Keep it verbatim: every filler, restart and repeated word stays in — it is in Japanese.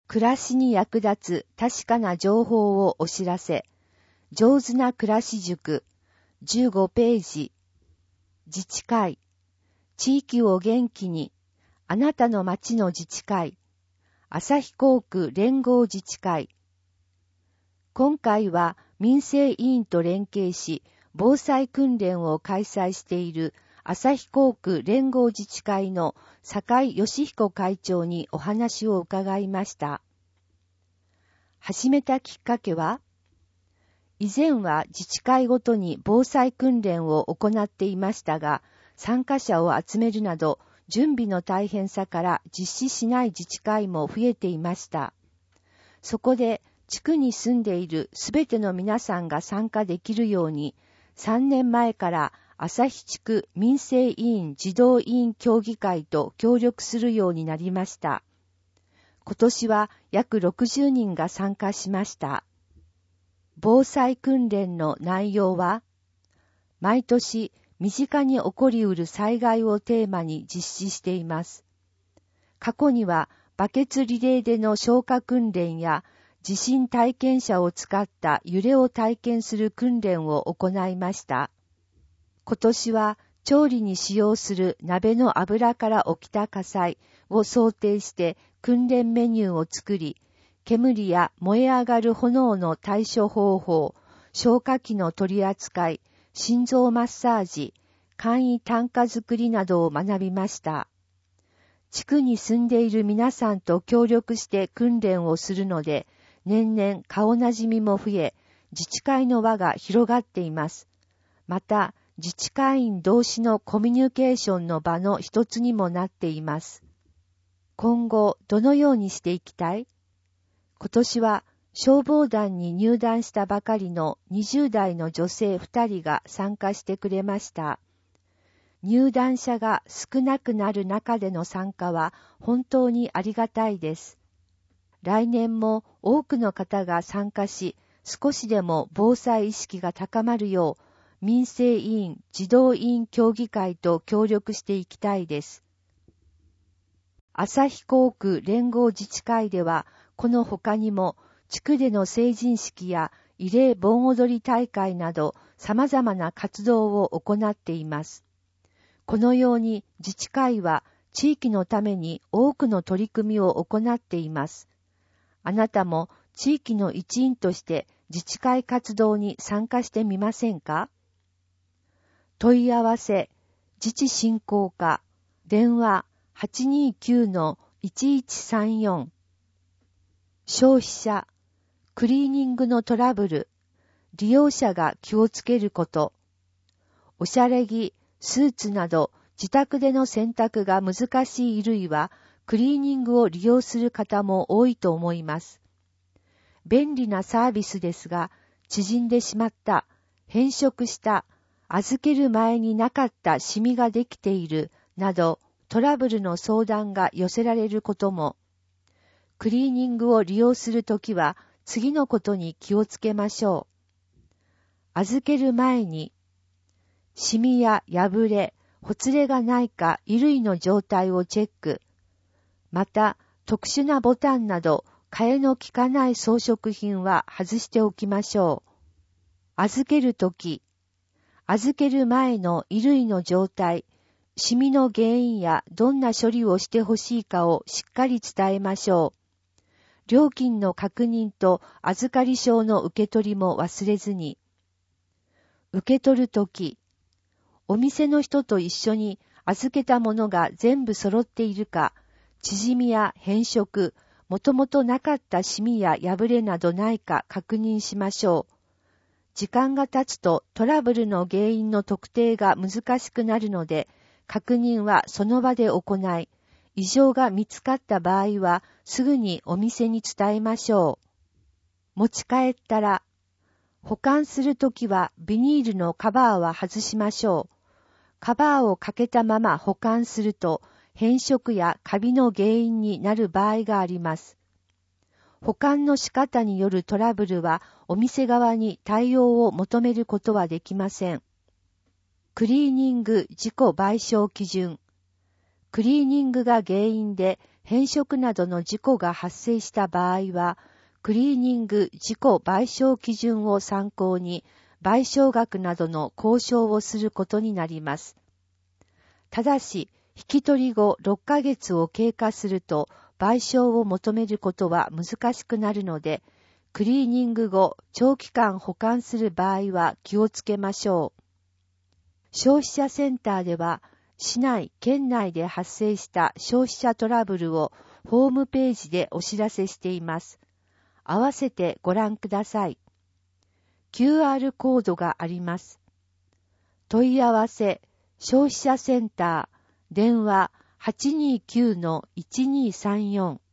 暮らしに役立つ確かな情報をお知らせ。上手な暮らし塾。じゅうごページ。自治会。地域を元気に。あなたの町の自治会。旭校区連合自治会。今回は民生委員と連携し、防災訓練を開催している旭校区連合自治会の坂井義彦会長にお話を伺いました。始めたきっかけは、以前は自治会ごとに防災訓練を行っていましたが、参加者を集めるなど準備の大変さから実施しない自治会も増えていました。そこで地区に住んでいるすべての皆さんが参加できるように、さんねんまえから旭地区民生委員児童委員協議会と協力するようになりました。今年は約ろくじゅうにんが参加しました。防災訓練の内容は、毎年身近に起こりうる災害をテーマに実施しています。過去にはバケツリレーでの消火訓練や地震体験者を使った揺れを体験する訓練を行いました。今年は調理に使用する鍋の油から起きた火災を想定して訓練メニューを作り、煙や燃え上がる炎の対処方法、消火器の取り扱い、心臓マッサージ、簡易担架作りなどを学びました。地区に住んでいる皆さんと協力して訓練をするので、年々顔なじみも増え、自治会の輪が広がっています。また、自治会員同士のコミュニケーションの場の一つにもなっています。今後、どのようにしていきたい？今年は消防団に入団したばかりのにじゅう代の女性ふたりが参加してくれました。入団者が少なくなる中での参加は本当にありがたいです。来年も多くの方が参加し、少しでも防災意識が高まるよう、民生委員、児童委員協議会と協力していきたいです。旭校区連合自治会では、この他にも、地区での成人式や慰霊盆踊り大会など、様々な活動を行っています。このように自治会は、地域のために多くの取り組みを行っています。あなたも地域の一員として自治会活動に参加してみませんか？問い合わせ、自治振興課、電話 はちにきゅうのいちいちさんよん。消費者、クリーニングのトラブル、利用者が気をつけること、おしゃれ着、スーツなど自宅での洗濯が難しい衣類はクリーニングを利用する方も多いと思います。便利なサービスですが、縮んでしまった、変色した、預ける前になかったシミができているなどトラブルの相談が寄せられることも、クリーニングを利用するときは次のことに気をつけましょう。預ける前に、シミや破れ、ほつれがないか衣類の状態をチェック。また、特殊なボタンなど、替えの利かない装飾品は外しておきましょう。預けるとき、預ける前の衣類の状態、シミの原因やどんな処理をしてほしいかをしっかり伝えましょう。料金の確認と預かり証の受け取りも忘れずに。受け取るとき、お店の人と一緒に預けたものが全部揃っているか、縮みや変色、もともとなかったシミや破れなどないか確認しましょう。時間が経つとトラブルの原因の特定が難しくなるので、確認はその場で行い、異常が見つかった場合はすぐにお店に伝えましょう。持ち帰ったら、保管するときはビニールのカバーは外しましょう。カバーをかけたまま保管すると変色やカビの原因になる場合があります。保管の仕方によるトラブルはお店側に対応を求めることはできません。クリーニング自己賠償基準。クリーニングが原因で変色などの事故が発生した場合は、クリーニング事故賠償基準を参考に賠償額などの交渉をすることになります。ただし、引き取り後ろっかげつを経過すると賠償を求めることは難しくなるので、クリーニング後長期間保管する場合は気をつけましょう。消費者センターでは、市内、県内で発生した消費者トラブルをホームページでお知らせしています。合わせてご覧ください。キューアール コードがあります。問い合わせ、消費者センター、電話 はちにーきゅうのいちにーさんよん